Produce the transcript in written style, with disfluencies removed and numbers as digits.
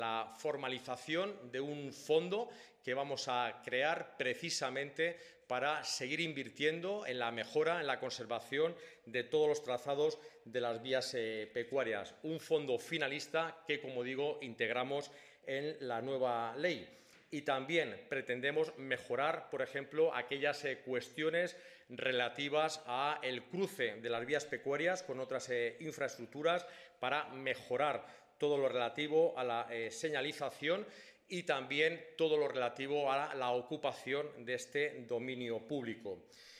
la formalización de un fondo que vamos a crear precisamente para seguir invirtiendo en la mejora, en la conservación de todos los trazados de las vías pecuarias. Un fondo finalista que, como digo, integramos en la nueva ley. Y también pretendemos mejorar, por ejemplo, aquellas cuestiones relativas al cruce de las vías pecuarias con otras infraestructuras para mejorar todo lo relativo a la señalización y también todo lo relativo a la ocupación de este dominio público.